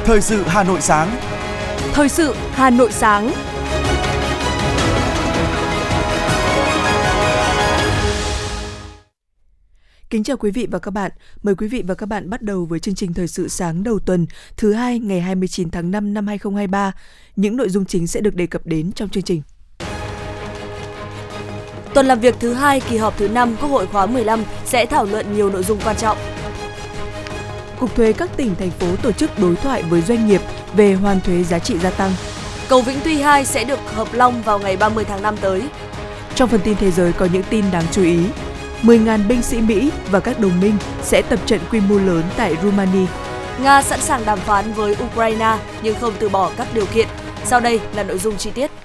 Thời sự Hà Nội sáng. Thời sự Hà Nội sáng. Kính chào quý vị và các bạn. Mời quý vị và các bạn bắt đầu với chương trình Thời sự sáng đầu tuần thứ hai ngày 29 tháng 5 năm 2023. Những nội dung chính sẽ được đề cập đến trong chương trình. Tuần làm việc thứ hai kỳ họp thứ 5 Quốc hội khóa 15 sẽ thảo luận nhiều nội dung quan trọng. Cục thuế các tỉnh, thành phố tổ chức đối thoại với doanh nghiệp về hoàn thuế giá trị gia tăng. Cầu Vĩnh Tuy 2 sẽ được hợp long vào ngày 30 tháng 5 tới. Trong phần tin thế giới có những tin đáng chú ý. 10.000 binh sĩ Mỹ và các đồng minh sẽ tập trận quy mô lớn tại Rumani. Nga sẵn sàng đàm phán với Ukraine nhưng không từ bỏ các điều kiện. Sau đây là nội dung chi tiết.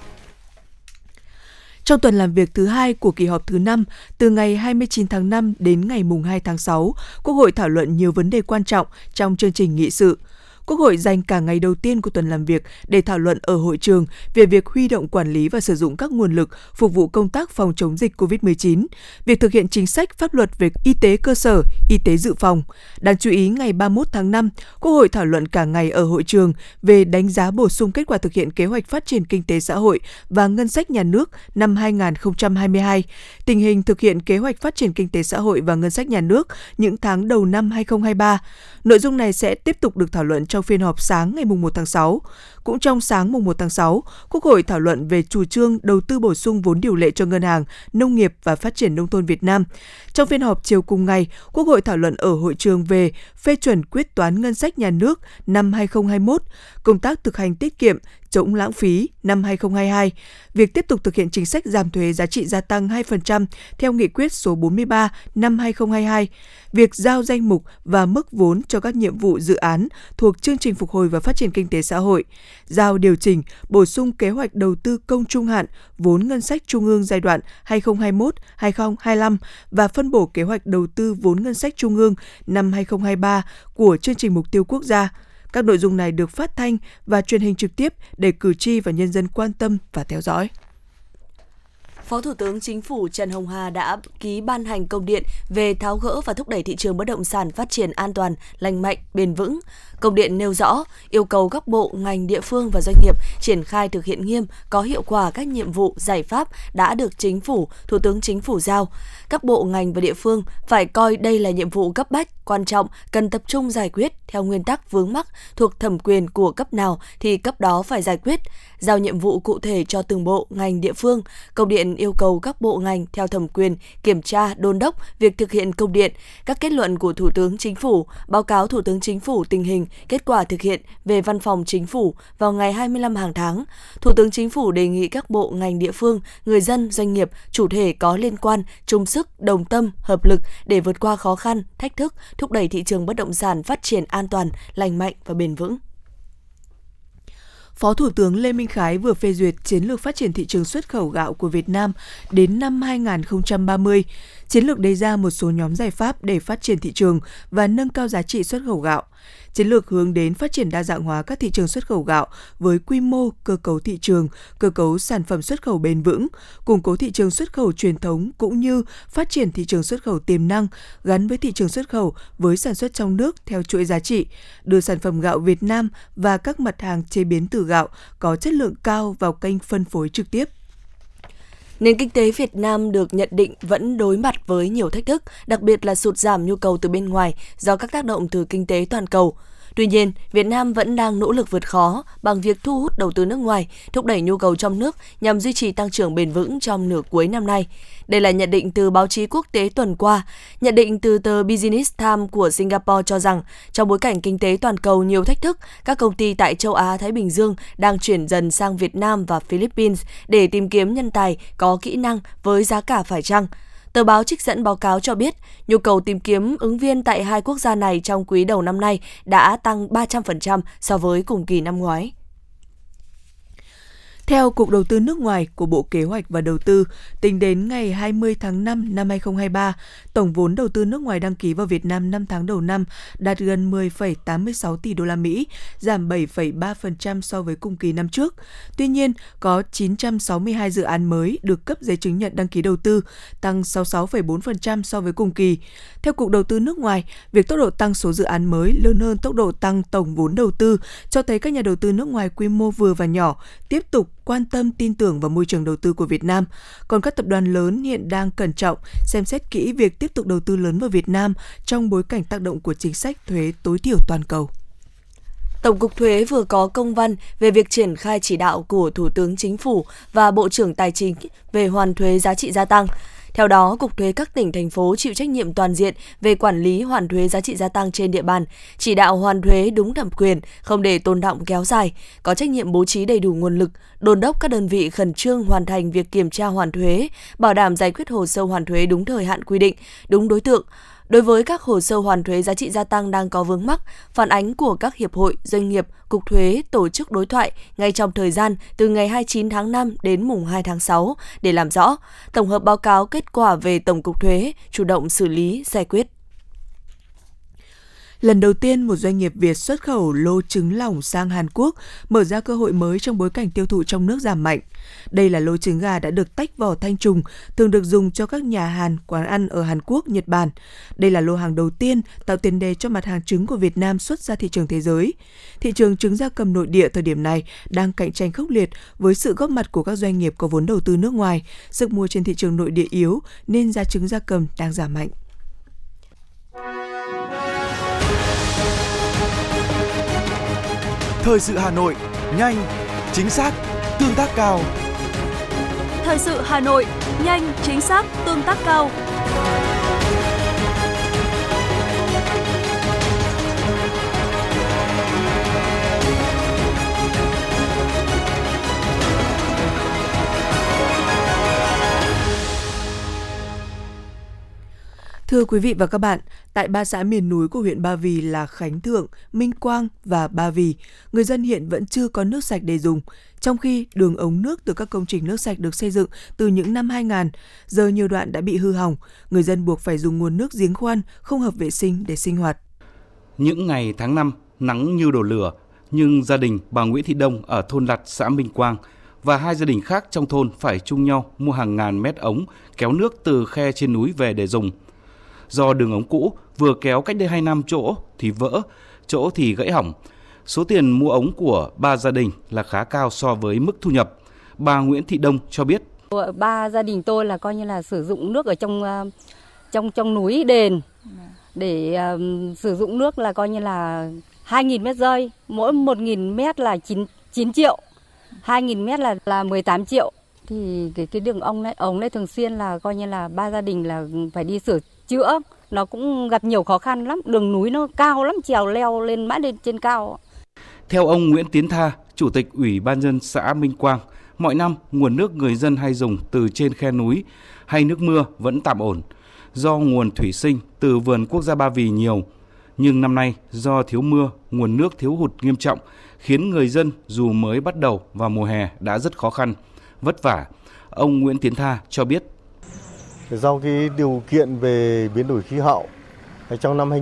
Trong tuần làm việc thứ hai của kỳ họp thứ 5, từ ngày 29 tháng 5 đến ngày 2 tháng 6, Quốc hội thảo luận nhiều vấn đề quan trọng trong chương trình nghị sự. Quốc hội dành cả ngày đầu tiên của tuần làm việc để thảo luận ở hội trường về việc huy động quản lý và sử dụng các nguồn lực phục vụ công tác phòng chống dịch COVID-19, việc thực hiện chính sách pháp luật về y tế cơ sở, y tế dự phòng. Đáng chú ý, ngày 31 tháng 5, Quốc hội thảo luận cả ngày ở hội trường về đánh giá bổ sung kết quả thực hiện kế hoạch phát triển kinh tế xã hội và ngân sách nhà nước năm 2022, tình hình thực hiện kế hoạch phát triển kinh tế xã hội và ngân sách nhà nước những tháng đầu năm 2023. Nội dung này sẽ tiếp tục được thảo luận trong phiên họp sáng ngày 1 tháng 6. Cũng trong sáng 1 tháng 6, Quốc hội thảo luận về chủ trương đầu tư bổ sung vốn điều lệ cho Ngân hàng, Nông nghiệp và Phát triển Nông thôn Việt Nam. Trong phiên họp chiều cùng ngày, Quốc hội thảo luận ở hội trường về phê chuẩn quyết toán ngân sách nhà nước năm 2021, công tác thực hành tiết kiệm, chống lãng phí năm 2022, việc tiếp tục thực hiện chính sách giảm thuế giá trị gia tăng 2% theo nghị quyết số 43 năm 2022, việc giao danh mục và mức vốn cho các nhiệm vụ dự án thuộc chương trình phục hồi và phát triển kinh tế xã hội, giao điều chỉnh, bổ sung kế hoạch đầu tư công trung hạn, vốn ngân sách trung ương giai đoạn 2021-2025 và phân bổ kế hoạch đầu tư vốn ngân sách trung ương năm 2023 của chương trình mục tiêu quốc gia. Các nội dung này được phát thanh và truyền hình trực tiếp để cử tri và nhân dân quan tâm và theo dõi. Phó Thủ tướng Chính phủ Trần Hồng Hà đã ký ban hành công điện về tháo gỡ và thúc đẩy thị trường bất động sản phát triển an toàn, lành mạnh, bền vững. Công điện nêu rõ, yêu cầu các bộ, ngành, địa phương và doanh nghiệp triển khai thực hiện nghiêm, có hiệu quả các nhiệm vụ, giải pháp đã được Chính phủ, Thủ tướng Chính phủ giao. Các bộ, ngành và địa phương phải coi đây là nhiệm vụ cấp bách, quan trọng, cần tập trung giải quyết theo nguyên tắc vướng mắc thuộc thẩm quyền của cấp nào thì cấp đó phải giải quyết, giao nhiệm vụ cụ thể cho từng bộ, ngành, địa phương. Công điện yêu cầu các bộ ngành theo thẩm quyền kiểm tra, đôn đốc việc thực hiện công điện, các kết luận của Thủ tướng Chính phủ, báo cáo Thủ tướng Chính phủ tình hình, kết quả thực hiện về Văn phòng Chính phủ vào ngày 25 hàng tháng. Thủ tướng Chính phủ đề nghị các bộ, ngành, địa phương, người dân, doanh nghiệp, chủ thể có liên quan chung sức, đồng tâm, hợp lực để vượt qua khó khăn, thách thức, thúc đẩy thị trường bất động sản phát triển an toàn, lành mạnh và bền vững. Phó Thủ tướng Lê Minh Khái vừa phê duyệt chiến lược phát triển thị trường xuất khẩu gạo của Việt Nam đến năm 2030. Chiến lược đề ra một số nhóm giải pháp để phát triển thị trường và nâng cao giá trị xuất khẩu gạo. Chiến lược hướng đến phát triển đa dạng hóa các thị trường xuất khẩu gạo với quy mô, cơ cấu thị trường, cơ cấu sản phẩm xuất khẩu bền vững, củng cố thị trường xuất khẩu truyền thống cũng như phát triển thị trường xuất khẩu tiềm năng gắn với thị trường xuất khẩu với sản xuất trong nước theo chuỗi giá trị, đưa sản phẩm gạo Việt Nam và các mặt hàng chế biến từ gạo có chất lượng cao vào kênh phân phối trực tiếp. Nền kinh tế Việt Nam được nhận định vẫn đối mặt với nhiều thách thức, đặc biệt là sụt giảm nhu cầu từ bên ngoài do các tác động từ kinh tế toàn cầu. Tuy nhiên, Việt Nam vẫn đang nỗ lực vượt khó bằng việc thu hút đầu tư nước ngoài, thúc đẩy nhu cầu trong nước nhằm duy trì tăng trưởng bền vững trong nửa cuối năm nay. Đây là nhận định từ báo chí quốc tế tuần qua. Nhận định từ tờ Business Times của Singapore cho rằng, trong bối cảnh kinh tế toàn cầu nhiều thách thức, các công ty tại châu Á-Thái Bình Dương đang chuyển dần sang Việt Nam và Philippines để tìm kiếm nhân tài có kỹ năng với giá cả phải chăng. Tờ báo trích dẫn báo cáo cho biết, nhu cầu tìm kiếm ứng viên tại hai quốc gia này trong quý đầu năm nay đã tăng 300% so với cùng kỳ năm ngoái. Theo Cục Đầu tư nước ngoài của Bộ Kế hoạch và Đầu tư, tính đến ngày 20 tháng 5 năm 2023, tổng vốn đầu tư nước ngoài đăng ký vào Việt Nam 5 tháng đầu năm đạt gần 10,86 tỷ đô la Mỹ, giảm 7,3% so với cùng kỳ năm trước. Tuy nhiên, có 962 dự án mới được cấp giấy chứng nhận đăng ký đầu tư, tăng 66,4% so với cùng kỳ. Theo Cục Đầu tư nước ngoài, việc tốc độ tăng số dự án mới lớn hơn tốc độ tăng tổng vốn đầu tư cho thấy các nhà đầu tư nước ngoài quy mô vừa và nhỏ tiếp tục quan tâm tin tưởng vào môi trường đầu tư của Việt Nam. Còn các tập đoàn lớn hiện đang cẩn trọng xem xét kỹ việc tiếp tục đầu tư lớn vào Việt Nam trong bối cảnh tác động của chính sách thuế tối thiểu toàn cầu. Tổng cục Thuế vừa có công văn về việc triển khai chỉ đạo của Thủ tướng Chính phủ và Bộ trưởng Tài chính về hoàn thuế giá trị gia tăng. Theo đó, Cục Thuế các tỉnh, thành phố chịu trách nhiệm toàn diện về quản lý hoàn thuế giá trị gia tăng trên địa bàn, chỉ đạo hoàn thuế đúng thẩm quyền, không để tồn đọng kéo dài, có trách nhiệm bố trí đầy đủ nguồn lực, đôn đốc các đơn vị khẩn trương hoàn thành việc kiểm tra hoàn thuế, bảo đảm giải quyết hồ sơ hoàn thuế đúng thời hạn quy định, đúng đối tượng. Đối với các hồ sơ hoàn thuế giá trị gia tăng đang có vướng mắc, phản ánh của các hiệp hội, doanh nghiệp, Cục Thuế tổ chức đối thoại ngay trong thời gian từ ngày 29 tháng 5 đến mùng 2 tháng 6 để làm rõ, tổng hợp báo cáo kết quả về Tổng cục Thuế, chủ động xử lý, giải quyết. Lần đầu tiên, một doanh nghiệp Việt xuất khẩu lô trứng lỏng sang Hàn Quốc, mở ra cơ hội mới trong bối cảnh tiêu thụ trong nước giảm mạnh. Đây là lô trứng gà đã được tách vỏ thanh trùng, thường được dùng cho các nhà hàng, quán ăn ở Hàn Quốc, Nhật Bản. Đây là lô hàng đầu tiên tạo tiền đề cho mặt hàng trứng của Việt Nam xuất ra thị trường thế giới. Thị trường trứng gia cầm nội địa thời điểm này đang cạnh tranh khốc liệt với sự góp mặt của các doanh nghiệp có vốn đầu tư nước ngoài. Sức mua trên thị trường nội địa yếu nên giá trứng gia cầm đang giảm mạnh. Thời sự Hà Nội, nhanh, chính xác, tương tác cao. Thời sự Hà Nội, nhanh, chính xác, tương tác cao. Thưa quý vị và các bạn, tại 3 xã miền núi của huyện Ba Vì là Khánh Thượng, Minh Quang và Ba Vì, người dân hiện vẫn chưa có nước sạch để dùng. Trong khi đường ống nước từ các công trình nước sạch được xây dựng từ những năm 2000, giờ nhiều đoạn đã bị hư hỏng, người dân buộc phải dùng nguồn nước giếng khoan không hợp vệ sinh để sinh hoạt. Những ngày tháng 5, nắng như đổ lửa, nhưng gia đình bà Nguyễn Thị Đông ở thôn Lặt, xã Minh Quang và 2 gia đình khác trong thôn phải chung nhau mua hàng ngàn mét ống kéo nước từ khe trên núi về để dùng. Do đường ống cũ vừa kéo cách đây 2 năm, chỗ thì vỡ, chỗ thì gãy hỏng. Số tiền mua ống của 3 gia đình là khá cao so với mức thu nhập. Bà Nguyễn Thị Đông cho biết. 3 gia đình tôi là coi như là sử dụng nước ở trong núi đền để sử dụng nước là coi như là 2.000 mét rơi, mỗi 1.000 mét là 9 triệu, 2.000 mét là 18 triệu. Thì cái đường ống này thường xuyên là coi như là 3 gia đình là phải đi sửa chữa, nó cũng gặp nhiều khó khăn lắm, đường núi nó cao lắm, trèo leo lên mãi lên trên cao. Theo ông Nguyễn Tiến Tha, Chủ tịch Ủy ban nhân dân xã Minh Quang, mọi năm nguồn nước người dân hay dùng từ trên khe núi hay nước mưa vẫn tạm ổn, do nguồn thủy sinh từ vườn quốc gia Ba Vì nhiều. Nhưng năm nay do thiếu mưa, nguồn nước thiếu hụt nghiêm trọng, khiến người dân dù mới bắt đầu vào mùa hè đã rất khó khăn, vất vả. Ông Nguyễn Tiến Tha cho biết. Do cái điều kiện về biến đổi khí hậu, trong năm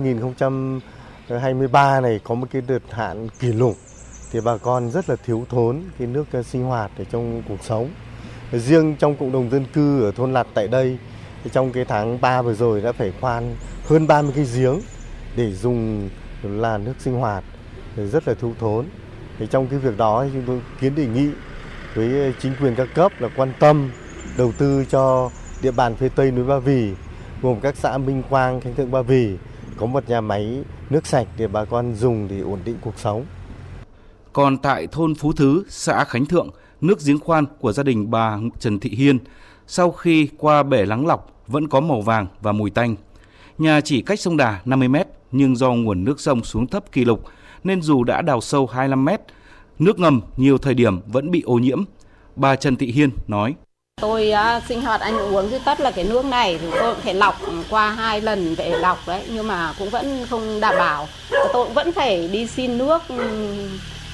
2023 này có một cái đợt hạn kỷ lục, thì bà con rất là thiếu thốn cái nước sinh hoạt ở trong cuộc sống. Riêng trong cộng đồng dân cư ở thôn Lặt tại đây, trong cái tháng 3 vừa rồi đã phải khoan hơn 30 cái giếng để dùng là nước sinh hoạt, rất là thiếu thốn. Thì trong cái việc đó chúng tôi kiến đề nghị với chính quyền các cấp là quan tâm đầu tư cho địa bàn phía Tây núi Ba Vì, gồm các xã Minh Quang, Khánh Thượng, Ba Vì có một nhà máy nước sạch để bà con dùng để ổn định cuộc sống. Còn tại thôn Phú Thứ, xã Khánh Thượng, nước giếng khoan của gia đình bà Trần Thị Hiên sau khi qua bể lắng lọc vẫn có màu vàng và mùi tanh. Nhà chỉ cách sông Đà 50 mét nhưng do nguồn nước sông xuống thấp kỷ lục nên dù đã đào sâu 25 mét, nước ngầm nhiều thời điểm vẫn bị ô nhiễm. Bà Trần Thị Hiên nói. Tôi sinh hoạt ăn uống thứ tất là cái nước này thì tôi cũng phải lọc qua 2 lần về lọc đấy, nhưng mà cũng vẫn không đảm bảo. Tôi cũng vẫn phải đi xin nước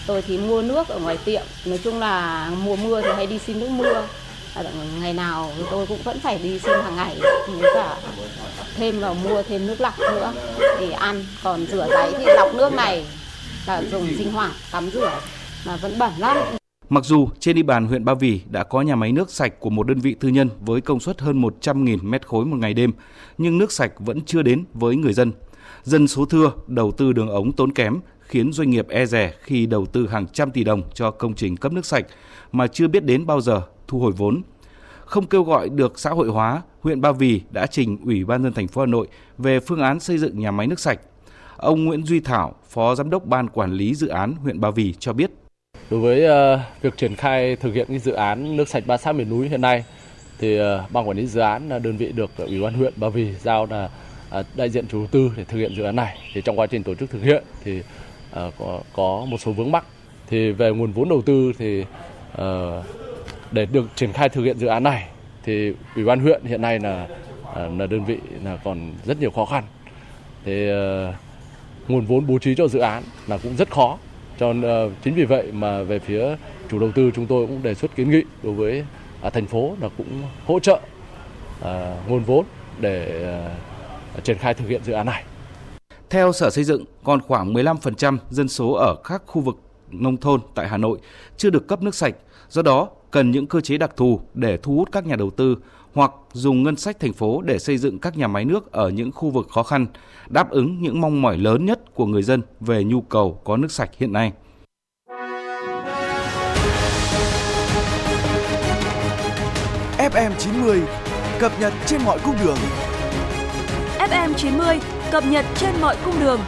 Tôi thì mua nước ở ngoài tiệm, nói chung là mùa mưa thì hay đi xin nước mưa. Ngày nào tôi cũng vẫn phải đi xin hàng ngày, với cả thêm vào mua thêm nước lọc nữa để ăn. Còn rửa ráy thì lọc nước này là dùng sinh hoạt tắm rửa mà vẫn bẩn lắm. Mặc dù trên địa bàn huyện Ba Vì đã có nhà máy nước sạch của một đơn vị tư nhân với công suất hơn 100.000 mét khối một ngày đêm, nhưng nước sạch vẫn chưa đến với người dân. Dân số thưa, đầu tư đường ống tốn kém, khiến doanh nghiệp e dè khi đầu tư hàng trăm tỷ đồng cho công trình cấp nước sạch mà chưa biết đến bao giờ thu hồi vốn. Không kêu gọi được xã hội hóa, huyện Ba Vì đã trình Ủy ban nhân dân thành phố Hà Nội về phương án xây dựng nhà máy nước sạch. Ông Nguyễn Duy Thảo, Phó Giám đốc Ban Quản lý Dự án huyện Ba Vì cho biết. Đối với việc triển khai thực hiện cái dự án nước sạch 3 xã miền núi hiện nay, thì Ban Quản lý Dự án là đơn vị được Ủy ban huyện Ba Vì giao là đại diện chủ đầu tư để thực hiện dự án này. Thì trong quá trình tổ chức thực hiện thì có một số vướng mắc. Thì về nguồn vốn đầu tư thì để được triển khai thực hiện dự án này thì Ủy ban huyện hiện nay là đơn vị là còn rất nhiều khó khăn. Thì nguồn vốn bố trí cho dự án là cũng rất khó. Chính vì vậy mà về phía chủ đầu tư chúng tôi cũng đề xuất kiến nghị đối với thành phố là cũng hỗ trợ nguồn vốn để triển khai thực hiện dự án này. Theo Sở Xây dựng, còn khoảng 15% dân số ở các khu vực nông thôn tại Hà Nội chưa được cấp nước sạch, do đó cần những cơ chế đặc thù để thu hút các nhà đầu tư hoặc dùng ngân sách thành phố để xây dựng các nhà máy nước ở những khu vực khó khăn, đáp ứng những mong mỏi lớn nhất của người dân về nhu cầu có nước sạch hiện nay. FM 90 cập nhật trên mọi cung đường. FM 90 cập nhật trên mọi cung đường.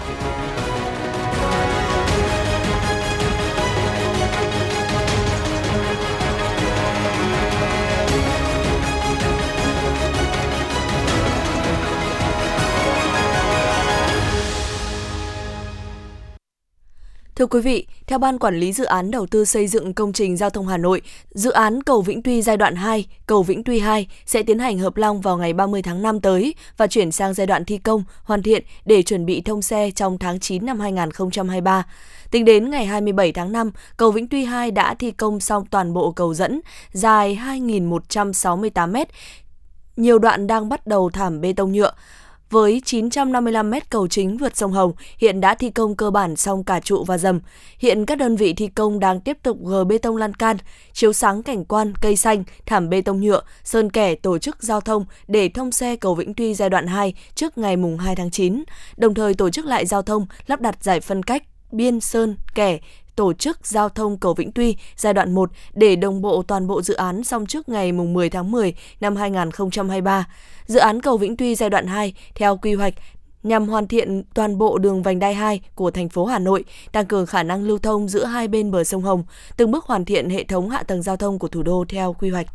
Thưa quý vị, theo Ban Quản lý Dự án Đầu tư xây dựng công trình giao thông Hà Nội, dự án cầu Vĩnh Tuy giai đoạn 2, cầu Vĩnh Tuy 2 sẽ tiến hành hợp long vào ngày 30 tháng 5 tới và chuyển sang giai đoạn thi công, hoàn thiện để chuẩn bị thông xe trong tháng 9 năm 2023. Tính đến ngày 27 tháng 5, cầu Vĩnh Tuy 2 đã thi công xong toàn bộ cầu dẫn dài 2.168 m, nhiều đoạn đang bắt đầu thảm bê tông nhựa. Với 955 mét cầu chính vượt sông Hồng, hiện đã thi công cơ bản xong cả trụ và dầm. Hiện các đơn vị thi công đang tiếp tục gờ bê tông lan can, chiếu sáng cảnh quan, cây xanh, thảm bê tông nhựa, sơn kẻ tổ chức giao thông để thông xe cầu Vĩnh Tuy giai đoạn 2 trước ngày 2 tháng 9, đồng thời tổ chức lại giao thông, lắp đặt giải phân cách, biên sơn, kẻ, tổ chức giao thông cầu Vĩnh Tuy giai đoạn 1 để đồng bộ toàn bộ dự án xong trước ngày 10 tháng 10 năm 2023. Dự án cầu Vĩnh Tuy giai đoạn 2 theo quy hoạch nhằm hoàn thiện toàn bộ đường vành đai 2 của thành phố Hà Nội, tăng cường khả năng lưu thông giữa hai bên bờ sông Hồng, từng bước hoàn thiện hệ thống hạ tầng giao thông của thủ đô theo quy hoạch.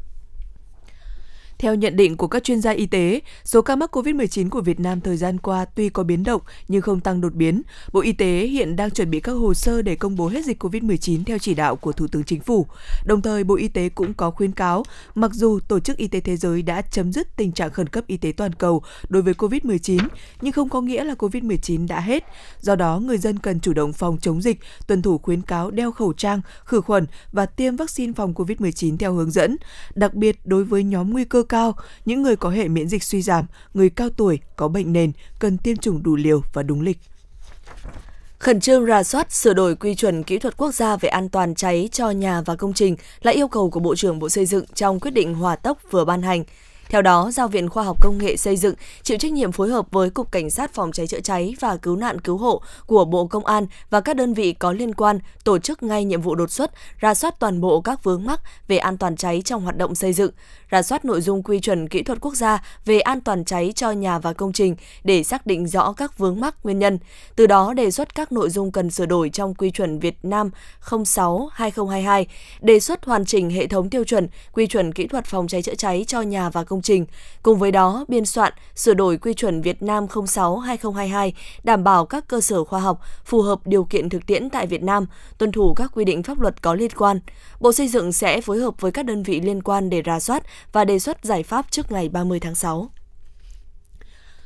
Theo nhận định của các chuyên gia y tế, số ca mắc COVID-19 của Việt Nam thời gian qua tuy có biến động nhưng không tăng đột biến. Bộ Y tế hiện đang chuẩn bị các hồ sơ để công bố hết dịch COVID-19 theo chỉ đạo của Thủ tướng Chính phủ. Đồng thời, Bộ Y tế cũng có khuyến cáo, mặc dù Tổ chức Y tế Thế giới đã chấm dứt tình trạng khẩn cấp y tế toàn cầu đối với COVID-19, nhưng không có nghĩa là COVID-19 đã hết. Do đó, người dân cần chủ động phòng chống dịch, tuân thủ khuyến cáo đeo khẩu trang, khử khuẩn và tiêm vaccine phòng COVID-19 theo hướng dẫn. Đặc biệt, đối với nhóm nguy cơ cao, những người có hệ miễn dịch suy giảm, người cao tuổi, có bệnh nền cần tiêm chủng đủ liều và đúng lịch. Khẩn trương rà soát, sửa đổi quy chuẩn kỹ thuật quốc gia về an toàn cháy cho nhà và công trình là yêu cầu của Bộ trưởng Bộ Xây dựng trong quyết định hỏa tốc vừa ban hành. Theo đó, giao Viện Khoa học Công nghệ Xây dựng chịu trách nhiệm phối hợp với Cục Cảnh sát Phòng cháy chữa cháy và Cứu nạn Cứu hộ của Bộ Công an và các đơn vị có liên quan tổ chức ngay nhiệm vụ đột xuất, rà soát toàn bộ các vướng mắc về an toàn cháy trong hoạt động xây dựng, rà soát nội dung quy chuẩn kỹ thuật quốc gia về an toàn cháy cho nhà và công trình để xác định rõ các vướng mắc nguyên nhân. Từ đó đề xuất các nội dung cần sửa đổi trong quy chuẩn Việt Nam 06/2022, đề xuất hoàn chỉnh hệ thống tiêu chuẩn quy chuẩn kỹ thuật phòng cháy chữa cháy cho nhà và công trình. Cùng với đó, biên soạn, sửa đổi quy chuẩn Việt Nam 06/2022, đảm bảo các cơ sở khoa học phù hợp điều kiện thực tiễn tại Việt Nam, tuân thủ các quy định pháp luật có liên quan. Bộ Xây dựng sẽ phối hợp với các đơn vị liên quan để rà soát và đề xuất giải pháp trước ngày 30 tháng 6.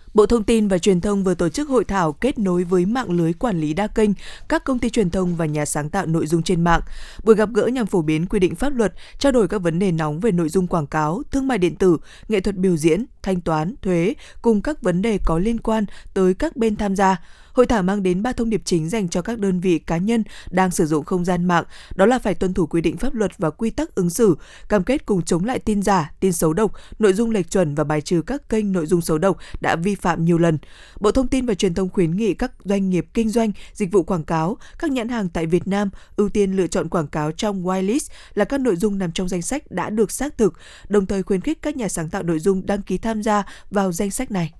Bộ Thông tin và Truyền thông vừa tổ chức hội thảo kết nối với mạng lưới quản lý đa kênh, các công ty truyền thông và nhà sáng tạo nội dung trên mạng. Buổi gặp gỡ nhằm phổ biến quy định pháp luật, trao đổi các vấn đề nóng về nội dung quảng cáo, thương mại điện tử, nghệ thuật biểu diễn, thanh toán, thuế cùng các vấn đề có liên quan tới các bên tham gia. Hội thảo mang đến 3 thông điệp chính dành cho các đơn vị cá nhân đang sử dụng không gian mạng, đó là phải tuân thủ quy định pháp luật và quy tắc ứng xử, cam kết cùng chống lại tin giả, tin xấu độc, nội dung lệch chuẩn và bài trừ các kênh nội dung xấu độc đã vi phạm nhiều lần. Bộ Thông tin và Truyền thông khuyến nghị các doanh nghiệp kinh doanh, dịch vụ quảng cáo, các nhãn hàng tại Việt Nam ưu tiên lựa chọn quảng cáo trong whitelist là các nội dung nằm trong danh sách đã được xác thực, đồng thời khuyến khích các nhà sáng tạo nội dung đăng ký tham gia vào danh sách này.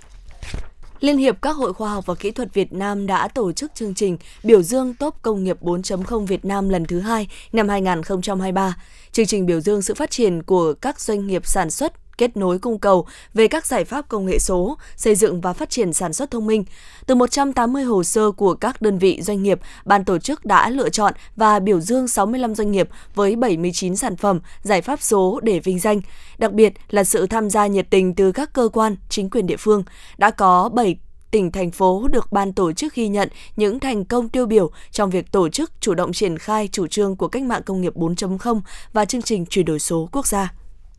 Liên hiệp các hội khoa học và kỹ thuật Việt Nam đã tổ chức chương trình biểu dương top công nghiệp 4.0 Việt Nam lần thứ 2 năm 2023. Chương trình biểu dương sự phát triển của các doanh nghiệp sản xuất, kết nối cung cầu về các giải pháp công nghệ số, xây dựng và phát triển sản xuất thông minh. Từ 180 hồ sơ của các đơn vị doanh nghiệp, ban tổ chức đã lựa chọn và biểu dương 65 doanh nghiệp với 79 sản phẩm, giải pháp số để vinh danh. Đặc biệt là sự tham gia nhiệt tình từ các cơ quan, chính quyền địa phương. Đã có 7 tỉnh, thành phố được ban tổ chức ghi nhận những thành công tiêu biểu trong việc tổ chức chủ động triển khai chủ trương của cách mạng công nghiệp 4.0 và chương trình chuyển đổi số quốc gia.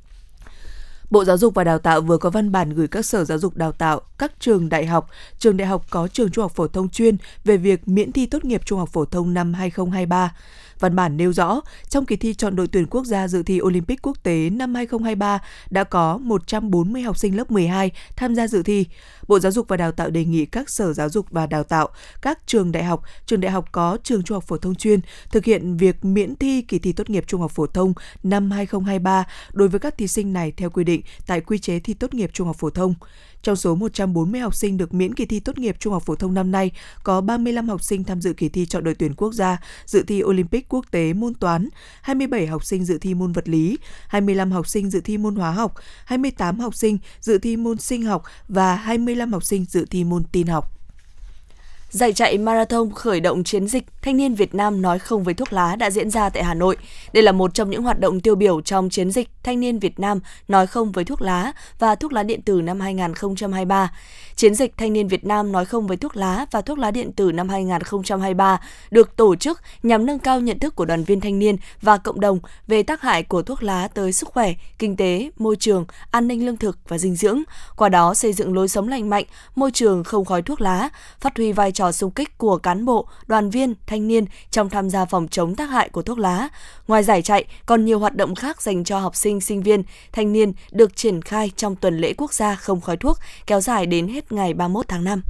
Bộ Giáo dục và Đào tạo vừa có văn bản gửi các sở giáo dục đào tạo, các trường đại học có trường trung học phổ thông chuyên về việc miễn thi tốt nghiệp trung học phổ thông năm 2023. Văn bản nêu rõ, trong kỳ thi chọn đội tuyển quốc gia dự thi Olympic quốc tế năm 2023 đã có 140 học sinh lớp 12 tham gia dự thi. Bộ Giáo dục và Đào tạo đề nghị các sở giáo dục và đào tạo, các trường đại học có trường trung học phổ thông chuyên thực hiện việc miễn thi kỳ thi tốt nghiệp trung học phổ thông năm 2023 đối với các thí sinh này theo quy định tại quy chế thi tốt nghiệp trung học phổ thông. Trong số 140 học sinh được miễn kỳ thi tốt nghiệp trung học phổ thông năm nay, có 35 học sinh tham dự kỳ thi chọn đội tuyển quốc gia dự thi Olympic quốc tế môn toán, 27 học sinh dự thi môn vật lý, 25 học sinh dự thi môn hóa học, 28 học sinh dự thi môn sinh học và 25 học sinh dự thi môn tin học. Giải chạy marathon khởi động chiến dịch Thanh niên Việt Nam nói không với thuốc lá đã diễn ra tại Hà Nội. Đây là một trong những hoạt động tiêu biểu trong chiến dịch Thanh niên Việt Nam nói không với thuốc lá và thuốc lá điện tử năm 2023. Chiến dịch Thanh niên Việt Nam nói không với thuốc lá và thuốc lá điện tử năm 2023 được tổ chức nhằm nâng cao nhận thức của đoàn viên thanh niên và cộng đồng về tác hại của thuốc lá tới sức khỏe, kinh tế, môi trường, an ninh lương thực và dinh dưỡng. Qua đó xây dựng lối sống lành mạnh, môi trường không khói thuốc lá, phát huy vai trò xung kích của cán bộ, đoàn viên, thanh niên trong tham gia phòng chống tác hại của thuốc lá. Ngoài giải chạy, còn nhiều hoạt động khác dành cho học sinh, sinh viên, thanh niên được triển khai trong tuần lễ quốc gia không khói thuốc kéo dài đến hết ngày 31 tháng 5.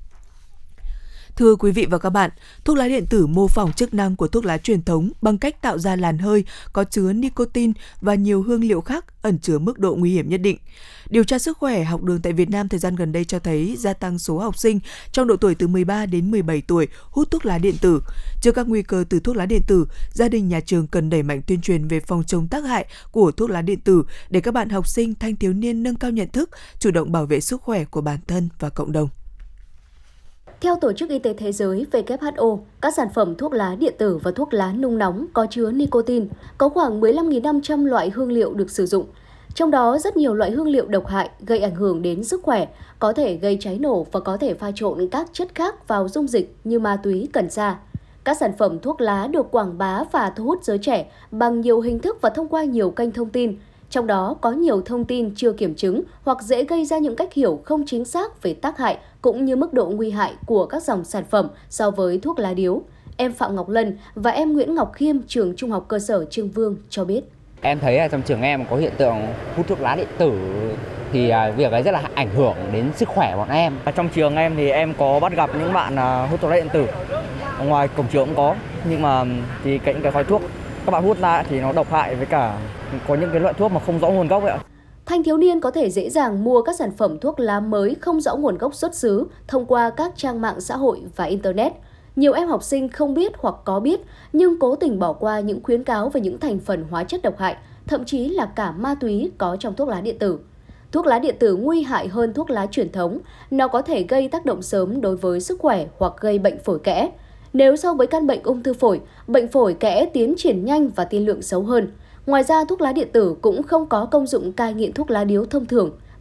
Thưa quý vị và các bạn, thuốc lá điện tử mô phỏng chức năng của thuốc lá truyền thống bằng cách tạo ra làn hơi có chứa nicotine và nhiều hương liệu khác ẩn chứa mức độ nguy hiểm nhất định. Điều tra sức khỏe học đường tại Việt Nam thời gian gần đây cho thấy gia tăng số học sinh trong độ tuổi từ 13 đến 17 tuổi hút thuốc lá điện tử. Trước các nguy cơ từ thuốc lá điện tử, gia đình nhà trường cần đẩy mạnh tuyên truyền về phòng chống tác hại của thuốc lá điện tử để các bạn học sinh, thanh thiếu niên nâng cao nhận thức, chủ động bảo vệ sức khỏe của bản thân và cộng đồng. Theo Tổ chức Y tế Thế giới WHO, các sản phẩm thuốc lá điện tử và thuốc lá nung nóng có chứa nicotine, có khoảng 15.500 loại hương liệu được sử dụng. Trong đó, rất nhiều loại hương liệu độc hại gây ảnh hưởng đến sức khỏe, có thể gây cháy nổ và có thể pha trộn các chất khác vào dung dịch như ma túy, cần sa. Các sản phẩm thuốc lá được quảng bá và thu hút giới trẻ bằng nhiều hình thức và thông qua nhiều kênh thông tin. Trong đó có nhiều thông tin chưa kiểm chứng hoặc dễ gây ra những cách hiểu không chính xác về tác hại cũng như mức độ nguy hại của các dòng sản phẩm so với thuốc lá điếu. Em Phạm Ngọc Lân và em Nguyễn Ngọc Khiêm, trường Trung học cơ sở Trương Vương cho biết. Em thấy trong trường em có hiện tượng hút thuốc lá điện tử thì việc ấy rất là ảnh hưởng đến sức khỏe bọn em. Trong trường em thì em có bắt gặp những bạn hút thuốc lá điện tử. Ở ngoài cổng trường cũng có, nhưng mà thì cái khói thuốc các bạn hút lại thì nó độc hại, với cả có những cái loại thuốc mà không rõ nguồn gốc ấy ạ. Thanh thiếu niên có thể dễ dàng mua các sản phẩm thuốc lá mới không rõ nguồn gốc xuất xứ thông qua các trang mạng xã hội và Internet. Nhiều em học sinh không biết hoặc có biết nhưng cố tình bỏ qua những khuyến cáo về những thành phần hóa chất độc hại, thậm chí là cả ma túy có trong thuốc lá điện tử. Thuốc lá điện tử nguy hại hơn thuốc lá truyền thống, nó có thể gây tác động sớm đối với sức khỏe hoặc gây bệnh phổi kẽ. Nếu so với căn bệnh ung thư phổi, bệnh phổi kẽ tiến triển nhanh và tiên lượng xấu hơn. Ngoài ra, thuốc lá điện tử cũng không có công dụng cai nghiện thuốc lá điếu thông thường,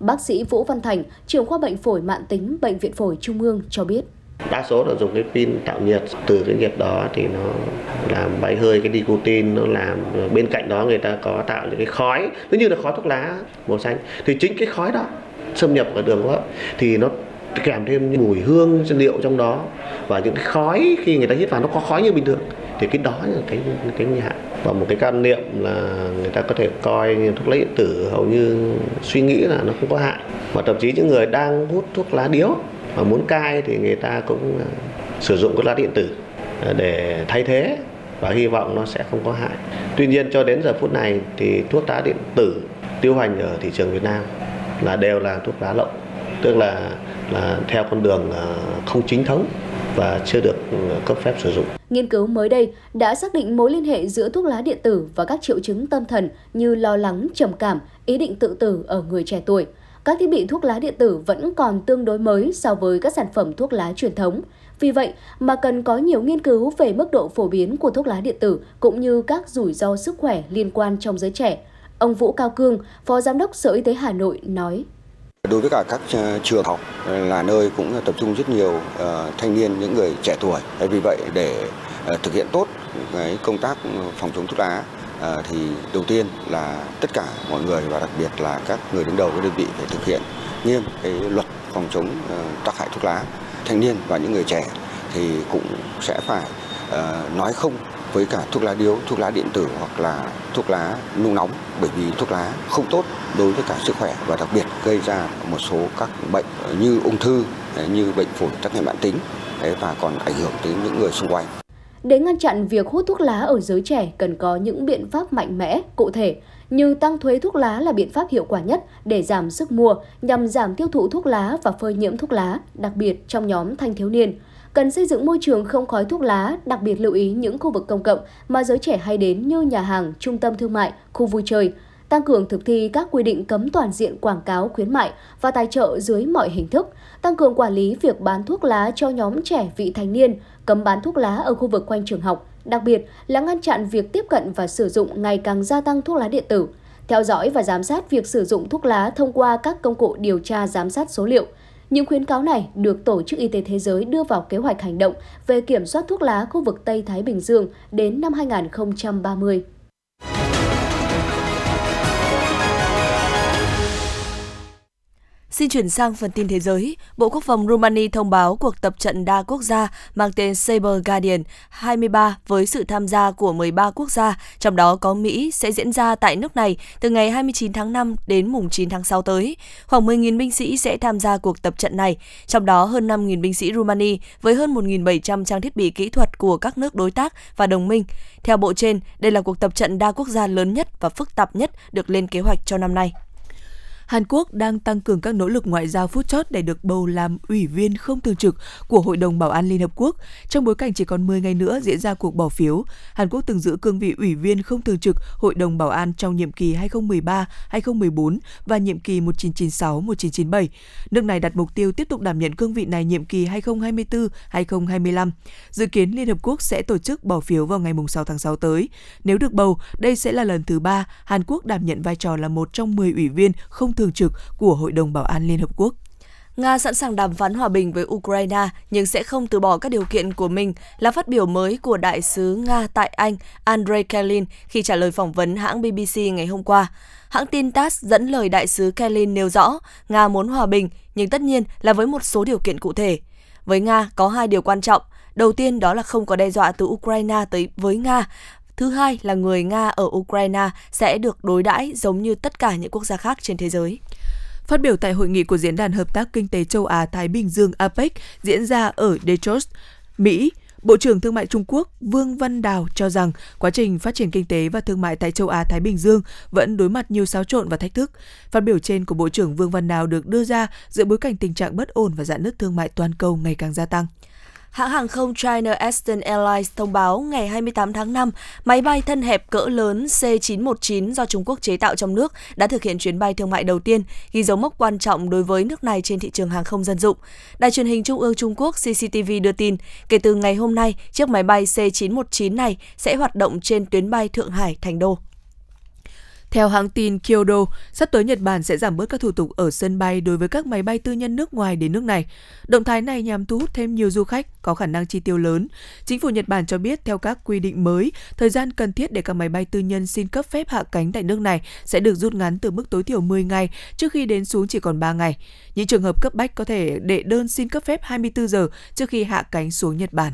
Bác sĩ Vũ Văn Thành, trưởng khoa bệnh phổi mãn tính Bệnh viện Phổi Trung ương cho biết. Đa số là dùng cái pin tạo nhiệt, từ cái nhiệt đó thì nó làm bay hơi cái nicotine, nó làm bên cạnh đó người ta có tạo những cái khói, giống như là khói thuốc lá màu xanh. Thì chính cái khói đó xâm nhập vào đường hô hấp thì nó kèm thêm mùi hương liệu trong đó, và những cái khói khi người ta hít vào nó có khói như bình thường, thì cái đó là cái nguy hại. Và một cái quan niệm là người ta có thể coi thuốc lá điện tử hầu như suy nghĩ là nó không có hại, mà thậm chí những người đang hút thuốc lá điếu mà muốn cai thì người ta cũng sử dụng thuốc lá điện tử để thay thế và hy vọng nó sẽ không có hại. Tuy nhiên cho đến giờ phút này thì thuốc lá điện tử lưu hành ở thị trường Việt Nam là đều là thuốc lá lậu, tức là theo con đường không chính thống và chưa được cấp phép sử dụng. Nghiên cứu mới đây đã xác định mối liên hệ giữa thuốc lá điện tử và các triệu chứng tâm thần như lo lắng, trầm cảm, ý định tự tử ở người trẻ tuổi. Các thiết bị thuốc lá điện tử vẫn còn tương đối mới so với các sản phẩm thuốc lá truyền thống. Vì vậy mà cần có nhiều nghiên cứu về mức độ phổ biến của thuốc lá điện tử cũng như các rủi ro sức khỏe liên quan trong giới trẻ. Ông Vũ Cao Cương, Phó Giám đốc Sở Y tế Hà Nội nói. Đối với cả các trường học là nơi cũng tập trung rất nhiều thanh niên, những người trẻ tuổi. Vì vậy để thực hiện tốt cái công tác phòng chống thuốc lá thì đầu tiên là tất cả mọi người và đặc biệt là các người đứng đầu các đơn vị phải thực hiện nghiêm cái luật phòng chống tác hại thuốc lá. Thanh niên và những người trẻ thì cũng sẽ phải nói không với cả thuốc lá điếu, thuốc lá điện tử hoặc là thuốc lá nung nóng, bởi vì thuốc lá không tốt đối với cả sức khỏe và đặc biệt gây ra một số các bệnh như ung thư, như bệnh phổi tắc nghẽn mãn tính và còn ảnh hưởng đến những người xung quanh. Để ngăn chặn việc hút thuốc lá ở giới trẻ cần có những biện pháp mạnh mẽ, cụ thể như tăng thuế thuốc lá là biện pháp hiệu quả nhất để giảm sức mua nhằm giảm tiêu thụ thuốc lá và phơi nhiễm thuốc lá, đặc biệt trong nhóm thanh thiếu niên. Cần xây dựng môi trường không khói thuốc lá, đặc biệt lưu ý những khu vực công cộng mà giới trẻ hay đến như nhà hàng, trung tâm thương mại, khu vui chơi. Tăng cường thực thi các quy định cấm toàn diện quảng cáo khuyến mại và tài trợ dưới mọi hình thức. Tăng cường quản lý việc bán thuốc lá cho nhóm trẻ vị thành niên, cấm bán thuốc lá ở khu vực quanh trường học. Đặc biệt là ngăn chặn việc tiếp cận và sử dụng ngày càng gia tăng thuốc lá điện tử. Theo dõi và giám sát việc sử dụng thuốc lá thông qua các công cụ điều tra giám sát số liệu. Những khuyến cáo này được Tổ chức Y tế Thế giới đưa vào kế hoạch hành động về kiểm soát thuốc lá khu vực Tây Thái Bình Dương đến năm 2030. Xin chuyển sang phần tin thế giới. Bộ Quốc phòng Romania thông báo cuộc tập trận đa quốc gia mang tên Saber Guardian 23 với sự tham gia của 13 quốc gia, trong đó có Mỹ, sẽ diễn ra tại nước này từ ngày 29 tháng 5 đến mùng 9 tháng 6 tới. Khoảng 10.000 binh sĩ sẽ tham gia cuộc tập trận này, trong đó hơn 5.000 binh sĩ Romania với hơn 1.700 trang thiết bị kỹ thuật của các nước đối tác và đồng minh. Theo bộ trên, đây là cuộc tập trận đa quốc gia lớn nhất và phức tạp nhất được lên kế hoạch cho năm nay. Hàn Quốc đang tăng cường các nỗ lực ngoại giao phút chót để được bầu làm ủy viên không thường trực của Hội đồng Bảo an Liên Hợp Quốc. Trong bối cảnh chỉ còn 10 ngày nữa diễn ra cuộc bỏ phiếu, Hàn Quốc từng giữ cương vị ủy viên không thường trực Hội đồng Bảo an trong nhiệm kỳ 2013-2014 và nhiệm kỳ 1996-1997. Nước này đặt mục tiêu tiếp tục đảm nhận cương vị này nhiệm kỳ 2024-2025. Dự kiến Liên Hợp Quốc sẽ tổ chức bỏ phiếu vào ngày 6 tháng 6 tới. Nếu được bầu, đây sẽ là lần thứ 3 Hàn Quốc đảm nhận vai trò là một trong 10 ủy viên không thường trực của Hội đồng Bảo an Liên Hợp Quốc. Nga sẵn sàng đàm phán hòa bình với Ukraine nhưng sẽ không từ bỏ các điều kiện của mình, là phát biểu mới của đại sứ Nga tại Anh Andrei Kelin khi trả lời phỏng vấn hãng BBC ngày hôm qua. Hãng tin TASS dẫn lời đại sứ Kelin nêu rõ Nga muốn hòa bình nhưng tất nhiên là với một số điều kiện cụ thể. Với Nga có 2 điều quan trọng. Đầu tiên đó là không có đe dọa từ Ukraine tới với Nga. Thứ hai là người Nga ở Ukraine sẽ được đối đãi giống như tất cả những quốc gia khác trên thế giới. Phát biểu tại hội nghị của Diễn đàn Hợp tác Kinh tế Châu Á-Thái Bình Dương APEC diễn ra ở Detroit, Mỹ, Bộ trưởng Thương mại Trung Quốc Vương Văn Đào cho rằng quá trình phát triển kinh tế và thương mại tại châu Á-Thái Bình Dương vẫn đối mặt nhiều xáo trộn và thách thức. Phát biểu trên của Bộ trưởng Vương Văn Đào được đưa ra giữa bối cảnh tình trạng bất ổn và rạn nứt thương mại toàn cầu ngày càng gia tăng. Hãng hàng không China Eastern Airlines thông báo ngày 28 tháng 5, máy bay thân hẹp cỡ lớn C919 do Trung Quốc chế tạo trong nước đã thực hiện chuyến bay thương mại đầu tiên, ghi dấu mốc quan trọng đối với nước này trên thị trường hàng không dân dụng. Đài truyền hình Trung ương Trung Quốc CCTV đưa tin, kể từ ngày hôm nay, chiếc máy bay C919 này sẽ hoạt động trên tuyến bay Thượng Hải - Thành Đô. Theo hãng tin Kyodo, sắp tới Nhật Bản sẽ giảm bớt các thủ tục ở sân bay đối với các máy bay tư nhân nước ngoài đến nước này. Động thái này nhằm thu hút thêm nhiều du khách có khả năng chi tiêu lớn. Chính phủ Nhật Bản cho biết theo các quy định mới, thời gian cần thiết để các máy bay tư nhân xin cấp phép hạ cánh tại nước này sẽ được rút ngắn từ mức tối thiểu 10 ngày trước khi đến xuống chỉ còn 3 ngày. Những trường hợp cấp bách có thể đệ đơn xin cấp phép 24 giờ trước khi hạ cánh xuống Nhật Bản.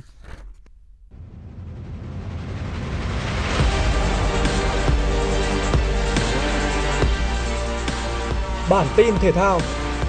Bản tin thể thao.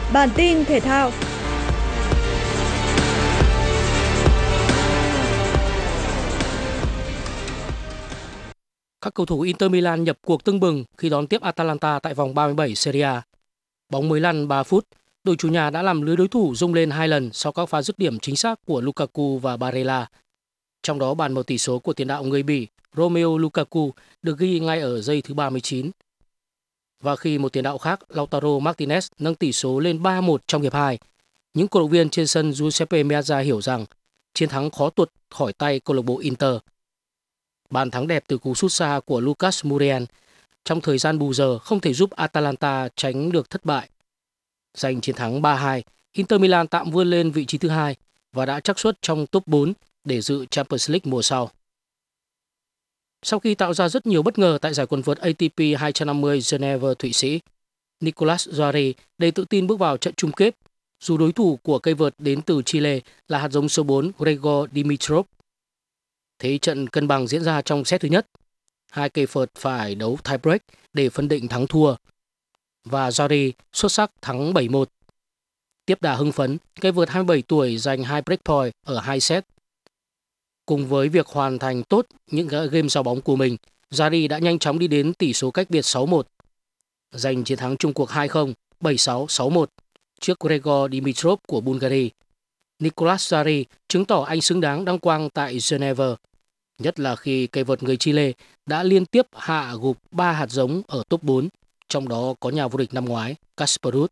Các cầu thủ Inter Milan nhập cuộc tưng bừng khi đón tiếp Atalanta tại vòng 37 Serie A. Bóng mới lăn 3 phút, đội chủ nhà đã làm lưới đối thủ rung lên 2 lần sau các pha dứt điểm chính xác của Lukaku và Barella. Trong đó bàn mở tỷ số của tiền đạo người Bỉ Romelu Lukaku được ghi ngay ở giây thứ 39. Và khi một tiền đạo khác, Lautaro Martinez, nâng tỷ số lên 3-1 trong hiệp 2, những cổ động viên trên sân Giuseppe Meazza hiểu rằng chiến thắng khó tuột khỏi tay câu lạc bộ Inter. Bàn thắng đẹp từ cú sút xa của Lucas Muriel trong thời gian bù giờ không thể giúp Atalanta tránh được thất bại. Giành chiến thắng 3-2, Inter Milan tạm vươn lên vị trí thứ 2 và đã xác suất trong top 4 để dự Champions League mùa sau. Sau khi tạo ra rất nhiều bất ngờ tại giải quần vợt ATP 250 Geneva, Thụy Sĩ, Nicolas Jarry đầy tự tin bước vào trận chung kết, dù đối thủ của cây vợt đến từ Chile là hạt giống số 4 Grigor Dimitrov. Thế trận cân bằng diễn ra trong set thứ nhất. Hai cây vợt phải đấu tie break để phân định thắng thua. Và Jarry xuất sắc thắng 7-1. Tiếp đà hưng phấn, cây vợt 27 tuổi giành 2 break point ở 2 set. Cùng với việc hoàn thành tốt những game giao bóng của mình, Jarry đã nhanh chóng đi đến tỷ số cách biệt 6-1. Giành chiến thắng chung cuộc 2-0, 7-6, 6-1 trước Grigor Dimitrov của Bulgaria. Nicolas Jarry chứng tỏ anh xứng đáng đăng quang tại Geneva, nhất là khi cây vợt người Chile đã liên tiếp hạ gục 3 hạt giống ở top 4, trong đó có nhà vô địch năm ngoái Casper Ruud.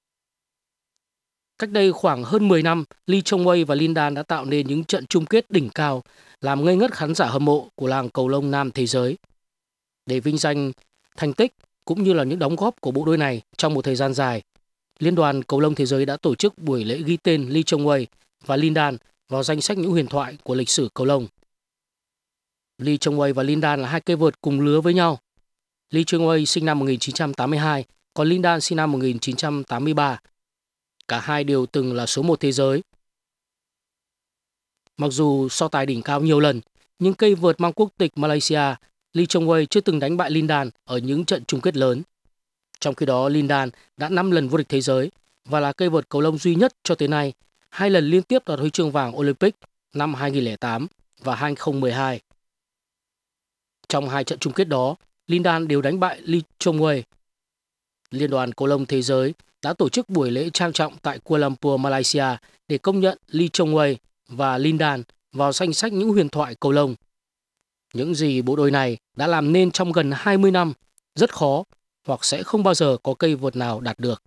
Cách đây khoảng hơn 10 năm, Lee Chong-wei và Lin Dan đã tạo nên những trận chung kết đỉnh cao, làm ngây ngất khán giả hâm mộ của làng cầu lông nam thế giới. Để vinh danh thành tích cũng như là những đóng góp của bộ đôi này trong một thời gian dài, Liên đoàn Cầu lông Thế giới đã tổ chức buổi lễ ghi tên Lee Chong-wei và Lin Dan vào danh sách những huyền thoại của lịch sử cầu lông. Lee Chong-wei và Lin Dan là hai cây vợt cùng lứa với nhau. Lee Chong-wei sinh năm 1982, còn Lin Dan sinh năm 1983. Cả hai đều từng là số 1 thế giới. Mặc dù so tài đỉnh cao nhiều lần, nhưng cây vợt mang quốc tịch Malaysia, Lee Chong-wei chưa từng đánh bại Lin Dan ở những trận chung kết lớn. Trong khi đó, Lin Dan đã 5 lần vô địch thế giới và là cây vợt cầu lông duy nhất cho tới nay 2 lần liên tiếp đoạt huy chương vàng Olympic năm 2008 và 2012. Trong 2 trận chung kết đó, Lin Dan đều đánh bại Lee Chong-wei. Liên đoàn Cầu lông Thế giới đã tổ chức buổi lễ trang trọng tại Kuala Lumpur, Malaysia để công nhận Lee Chong-wei và Lin Dan vào danh sách những huyền thoại cầu lông. Những gì bộ đôi này đã làm nên trong gần 20 năm rất khó hoặc sẽ không bao giờ có cây vợt nào đạt được.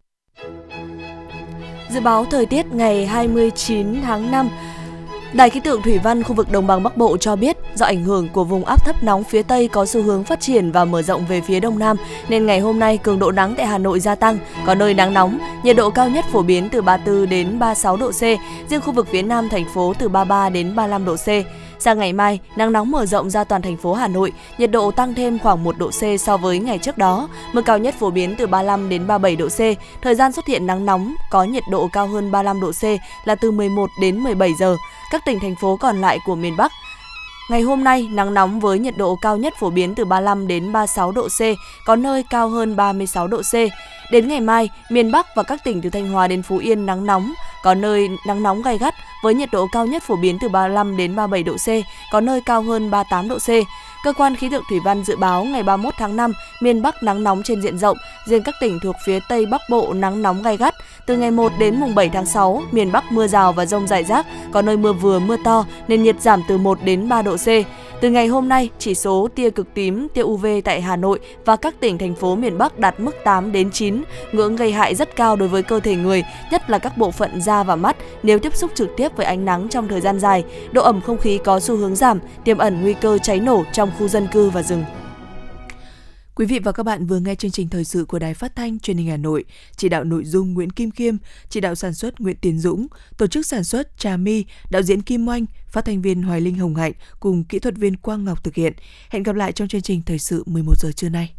Dự báo thời tiết ngày 29 tháng 5, Đài khí tượng thủy văn khu vực Đồng bằng Bắc Bộ cho biết do ảnh hưởng của vùng áp thấp nóng phía Tây có xu hướng phát triển và mở rộng về phía Đông Nam nên ngày hôm nay cường độ nắng tại Hà Nội gia tăng, có nơi nắng nóng, nhiệt độ cao nhất phổ biến từ 34 đến 36 độ C, riêng khu vực phía Nam thành phố từ 33 đến 35 độ C. Sang ngày mai, nắng nóng mở rộng ra toàn thành phố Hà Nội, nhiệt độ tăng thêm khoảng 1 độ C so với ngày trước đó. Mức cao nhất phổ biến từ 35 đến 37 độ C. Thời gian xuất hiện nắng nóng có nhiệt độ cao hơn 35 độ C là từ 11 đến 17 giờ. Các tỉnh thành phố còn lại của miền Bắc. Ngày hôm nay, nắng nóng với nhiệt độ cao nhất phổ biến từ 35 đến 36 độ C, có nơi cao hơn 36 độ C. Đến ngày mai, miền Bắc và các tỉnh từ Thanh Hóa đến Phú Yên nắng nóng, có nơi nắng nóng gay gắt với nhiệt độ cao nhất phổ biến từ 35 đến 37 độ C, có nơi cao hơn 38 độ C. Cơ quan khí tượng thủy văn dự báo ngày 31 tháng 5, miền Bắc nắng nóng trên diện rộng, riêng các tỉnh thuộc phía Tây Bắc Bộ nắng nóng gay gắt. Từ ngày 1 đến mùng 7 tháng 6, miền Bắc mưa rào và dông rải rác, có nơi mưa vừa mưa to, nền nhiệt giảm từ 1 đến 3 độ C. Từ ngày hôm nay, chỉ số tia cực tím, tia UV tại Hà Nội và các tỉnh thành phố miền Bắc đạt mức 8 đến 9, ngưỡng gây hại rất cao đối với cơ thể người, nhất là các bộ phận da và mắt nếu tiếp xúc trực tiếp với ánh nắng trong thời gian dài. Độ ẩm không khí có xu hướng giảm, tiềm ẩn nguy cơ cháy nổ trong khu dân cư và rừng. Quý vị và các bạn vừa nghe chương trình thời sự của Đài Phát thanh Truyền hình Hà Nội, chỉ đạo nội dung Nguyễn Kim Khiêm, chỉ đạo sản xuất Nguyễn Tiến Dũng, tổ chức sản xuất Trà My, đạo diễn Kim Oanh, phát thanh viên Hoài Linh Hồng Hạnh cùng kỹ thuật viên Quang Ngọc thực hiện. Hẹn gặp lại trong chương trình thời sự 11 giờ trưa nay.